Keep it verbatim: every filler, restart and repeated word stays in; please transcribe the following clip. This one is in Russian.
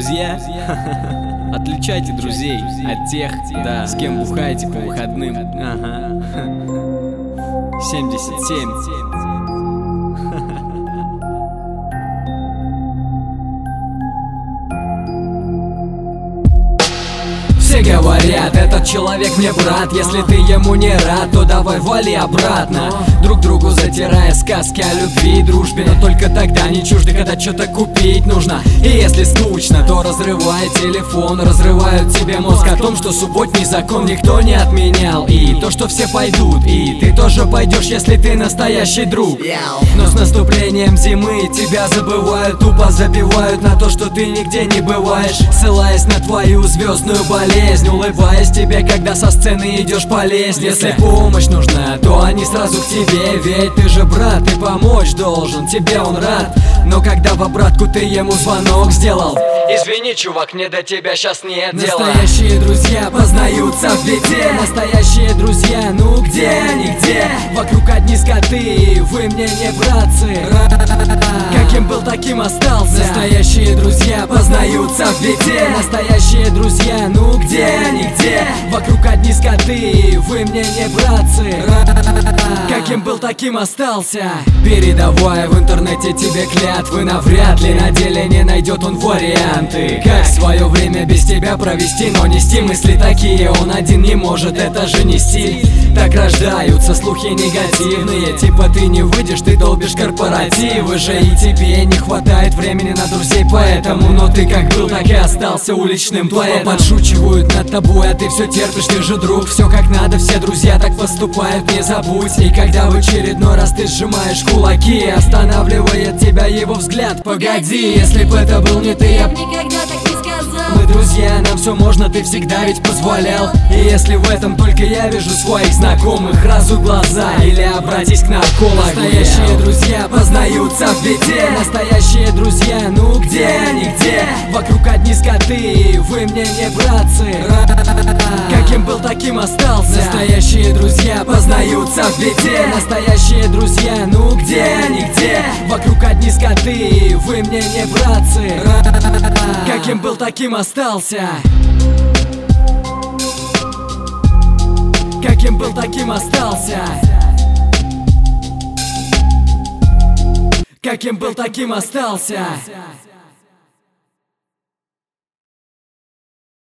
Друзья? Отличайте друзей от тех, да, с кем бухаете по выходным. Ага. семьдесят семь. Все говорят, этот человек мне брат. Если ты ему не рад, то давай вали обратно. Друг другу затирая сказки о любви и дружбе, но только тогда не чужды, когда что-то купить нужно. И если скучно, то разрывай телефон, разрывают тебе мозг о том, что субботний закон никто не отменял. И то, что все пойдут, и ты тоже пойдешь, если ты настоящий друг. Но с наступлением зимы тебя забывают, тупо забивают на то, что ты нигде не бываешь, ссылаясь на твою звездную болезнь, улыбаясь тебе, когда со сцены идешь по лестнице. Если помощь нужна, то они сразу к тебе, ведь ты же брат, ты помочь должен, тебе он рад. Но когда в обратку ты ему звонок сделал: извини, чувак, мне до тебя сейчас нет дела. Настоящие друзья познаются в беде. Настоящие друзья, ну где они, где? Вокруг одни скоты, вы мне не братцы. Каким был, таким остался. Настоящие друзья познаются в беде. Настоящие друзья, ну где они, где? Вокруг одни скоты, вы мне не братцы. Каким был, таким остался. Передавая в интернете тебе клятвы, навряд ли на деле не найдет он варианты, как свое время без тебя провести. Но нести мысли такие он один не может, это же не стиль. Так рождаются слухи негативные, типа ты не выйдешь, ты долбишь корпоративы же, и тебе не хватает времени на друзей, поэтому. Но ты как был, так и остался уличным поэтом. Подшучивают над тобой, а ты все терпишь, ты же друг. Все как надо, все друзья так поступают, не забудь. И когда в очередной раз ты сжимаешь кулаки, останавливает тебя его взгляд: погоди, если бы это был не ты, я б никогда так не сказал. Мы друзья, нам все можно, ты всегда ведь позволял. И если в этом только я вижу своих знакомых, разуй глаза или обратись к наркологу. Настоящие друзья познаются в беде. Настоящие друзья, ну где они, где? Вокруг одни скоты, вы мне не братцы. Каким был, таким остался. Настоящие друзья познаются в беде. Настоящие друзья, ну где они, где? Вокруг одни скоты, вы мне не братцы. Каким был, таким остался. Каким был, таким остался. Каким был, таким остался.